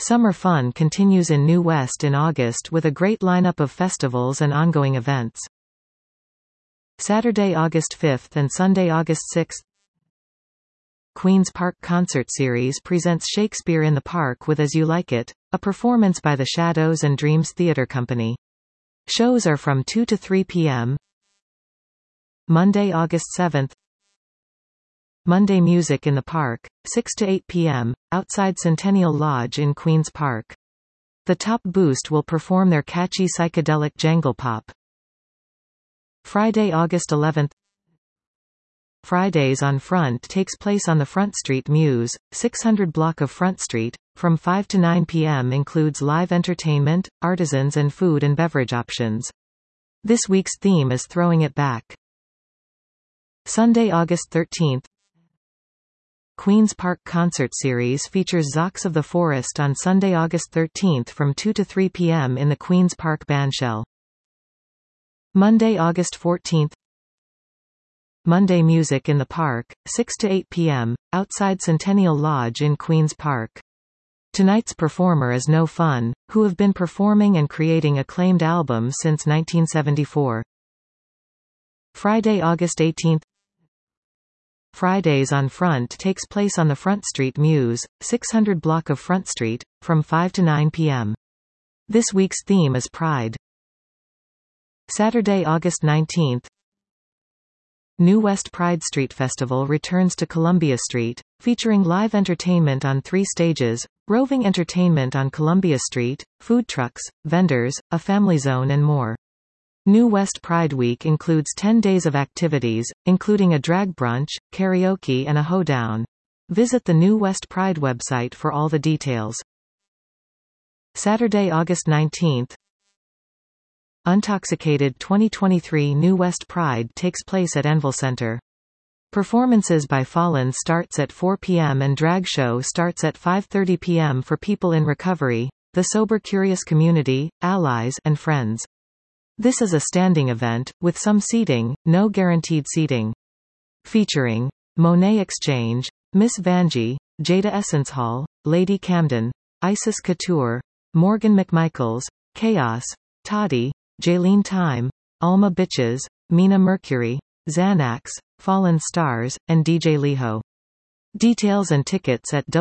Summer fun continues in New West in August with a great lineup of festivals and ongoing events. Saturday, August 5th and Sunday, August 6th. Queen's Park Concert Series presents Shakespeare in the Park with As You Like It, a performance by the Shadows and Dreams Theatre Company. Shows are from 2 to 3 p.m. Monday, August 7th. Monday Music in the Park, 6 to 8 p.m., outside Centennial Lodge in Queen's Park. The Top Boost will perform their catchy psychedelic jangle pop. Friday, August 11th. Fridays on Front takes place on the Front Street Muse, 600 block of Front Street, from 5 to 9 p.m. includes live entertainment, artisans and food and beverage options. This week's theme is Throwing It Back. Sunday, August 13th. Queen's Park Concert Series features Zox of the Forest on Sunday, August 13th from 2 to 3 p.m. in the Queen's Park Bandshell. Monday, August 14th. Monday Music in the Park, 6 to 8 p.m., outside Centennial Lodge in Queen's Park. Tonight's performer is No Fun, who have been performing and creating acclaimed albums since 1974. Friday, August 18th. Fridays on Front takes place on the Front Street Muse, 600 block of Front Street, from 5 to 9 p.m. This week's theme is Pride. Saturday, August 19th. New West Pride Street Festival returns to Columbia Street, featuring live entertainment on 3 stages, roving entertainment on Columbia Street, food trucks, vendors, a family zone and more. New West Pride Week includes 10 days of activities, including a drag brunch, karaoke and a hoedown. Visit the New West Pride website for all the details. Saturday, August 19th. Untoxicated 2023 New West Pride takes place at Enville Center. Performances by Fallen starts at 4 p.m. and drag show starts at 5:30 p.m. for people in recovery, the sober curious community, allies, and friends. This is a standing event, with some seating, no guaranteed seating. Featuring Monet Exchange, Miss Vanjie, Jada Essence Hall, Lady Camden, Isis Couture, Morgan McMichaels, Chaos, Toddy, Jaylene Time, Alma Bitches, Mina Mercury, Xanax, Fallen Stars, and DJ Liho. Details and tickets at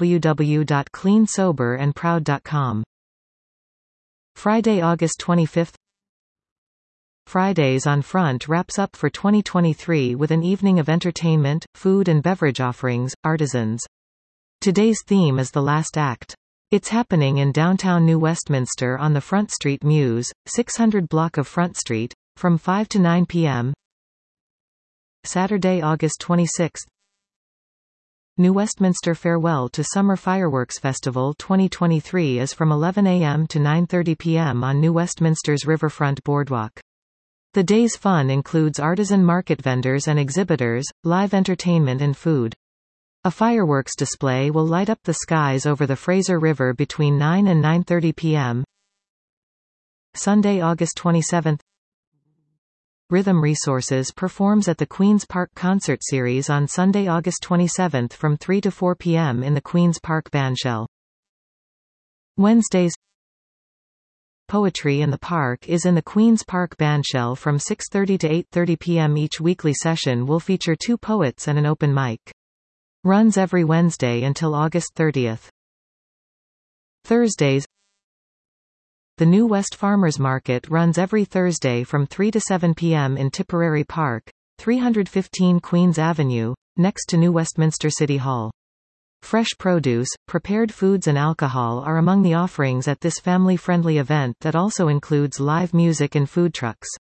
www.cleansoberandproud.com. Friday, August 25th. Fridays on Front wraps up for 2023 with an evening of entertainment, food and beverage offerings, artisans. Today's theme is The Last Act. It's happening in downtown New Westminster on the Front Street Muse, 600 block of Front Street, from 5 to 9 p.m. Saturday, August 26th. New Westminster Farewell to Summer Fireworks Festival 2023 is from 11 a.m. to 9:30 p.m. on New Westminster's Riverfront Boardwalk. The day's fun includes artisan market vendors and exhibitors, live entertainment and food. A fireworks display will light up the skies over the Fraser River between 9 and 9:30 p.m. Sunday, August 27th. Rhythm Resources performs at the Queen's Park Concert Series on Sunday, August 27th from 3 to 4 p.m. in the Queen's Park Bandshell. Wednesdays. Poetry in the Park is in the Queen's Park Bandshell from 6:30 to 8:30 p.m. Each weekly session will feature 2 poets and an open mic. Runs every Wednesday until August 30th. Thursdays. The New West Farmers Market runs every Thursday from 3 to 7 p.m. in Tipperary Park, 315 Queens Avenue, next to New Westminster City Hall. Fresh produce, prepared foods and alcohol are among the offerings at this family-friendly event that also includes live music and food trucks.